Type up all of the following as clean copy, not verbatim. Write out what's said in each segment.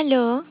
Aló,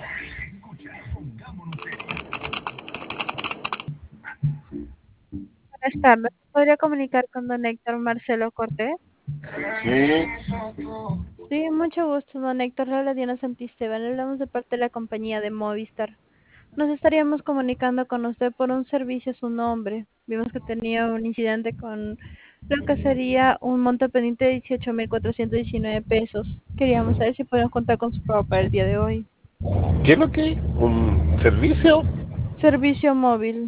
Buenas tardes. ¿Podría comunicar con don Héctor Marcelo Cortés? Sí, Sí, mucho gusto, don Héctor. Le habla Diana Santisteban. Le hablamos de parte de la compañía de Movistar. Nos estaríamos comunicando con usted por un servicio a su nombre. Vimos que tenía un incidente con lo que sería un monto pendiente de 18.419 pesos. Queríamos saber si podemos contar con su pago para el día de hoy. ¿qué es lo que es? ¿Un servicio? Servicio móvil.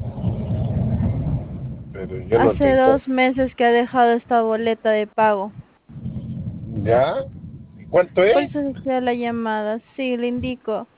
Pero yo no Hace tengo. 2 meses que ha dejado esta boleta de pago. ¿Ya? ¿Y cuánto Por es? eso decía la llamada. Sí, le indico.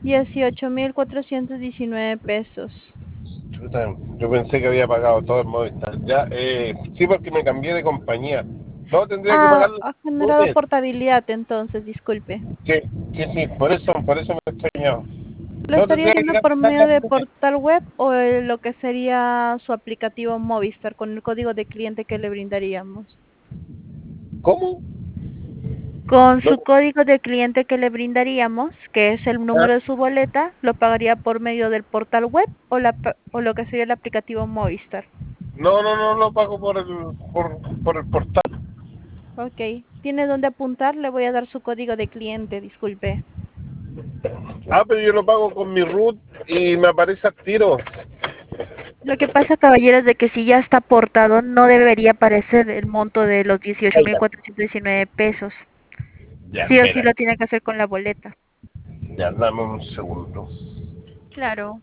18.419 pesos. Chuta, yo pensé que había pagado todo el Movistar. Ya, sí, porque me cambié de compañía. No, tendría que Ah, pagarlo ha generado lunes. portabilidad entonces, disculpe. Sí, por eso me extrañaba. ¿Lo No, estaría tendría que haciendo por pagarlo medio de el lunes. portal web o lo que sería su aplicativo Movistar con el código de cliente que le brindaríamos? ¿Cómo? Con No, su código de cliente que le brindaríamos, que es el número de su boleta, lo pagaría por medio del portal web o lo que sería el aplicativo Movistar. no lo pago por el portal. Ok. ¿Tiene dónde apuntar? Le voy a dar su código de cliente, disculpe. Ah, pero yo lo pago con mi root y me aparece al tiro. Lo que pasa, caballero, es de que si ya está aportado, no debería aparecer el monto de los dieciocho Ay, mil ya, cuatrocientos diecinueve pesos. ya, Sí o sí espera. lo tiene que hacer con la boleta. Ya, dame un segundo. Claro.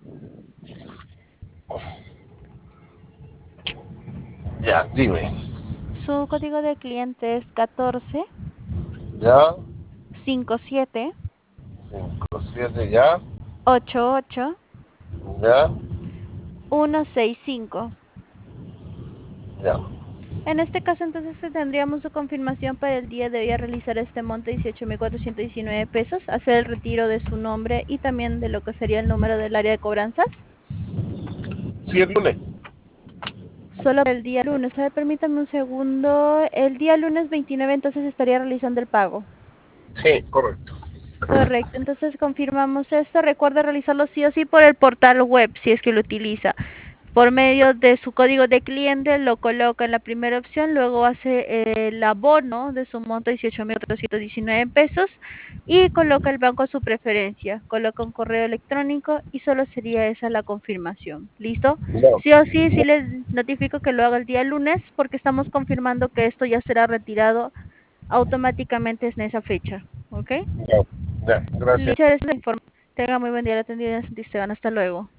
Ya, dime. Su código de cliente es catorce Ya, cincuenta y siete 57 ya, 88 ya, 165. ya. En este caso, entonces, tendríamos su confirmación para el día de hoy a realizar este monto de 18.419 pesos, hacer el retiro de su nombre y también de lo que sería el número del área de cobranzas. Sí, el lunes. Solo el día lunes. A ver, permítame un segundo. El día lunes 29 entonces estaría realizando el pago. Sí, correcto. Correcto, entonces confirmamos esto. Recuerda realizarlo sí o sí por el portal web, si es que lo utiliza. Por medio de su código de cliente, lo coloca en la primera opción, luego hace el abono de su monto 18.419 pesos y coloca el banco a su preferencia. Coloca un correo electrónico y solo sería esa la confirmación. ¿Listo? No, Sí o sí, sí les notifico que lo haga el día lunes porque estamos confirmando que esto ya será retirado automáticamente en esa fecha. ¿Ok? no, ya, gracias. Listo, esa es la información. Tenga muy buen día, la atendida en Santisteban. Hasta luego.